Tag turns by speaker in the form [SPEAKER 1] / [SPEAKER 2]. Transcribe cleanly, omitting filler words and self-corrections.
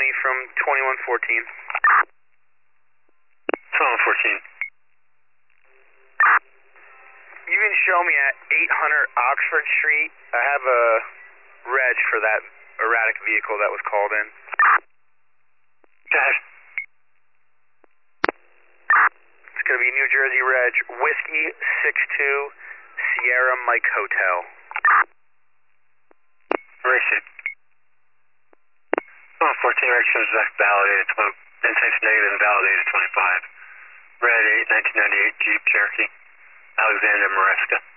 [SPEAKER 1] from 2114.
[SPEAKER 2] 2114.
[SPEAKER 1] You can show me at 800 Oxford Street. I have a reg for that erratic vehicle that was called in.
[SPEAKER 2] Go ahead.
[SPEAKER 1] It's going to be New Jersey reg, Whiskey 62 Sierra Mike Hotel.
[SPEAKER 2] Racing. 14 reactions validated, intakes negative and validated 25. Red 8, 1998 Jeep Cherokee, Alexander Maresca.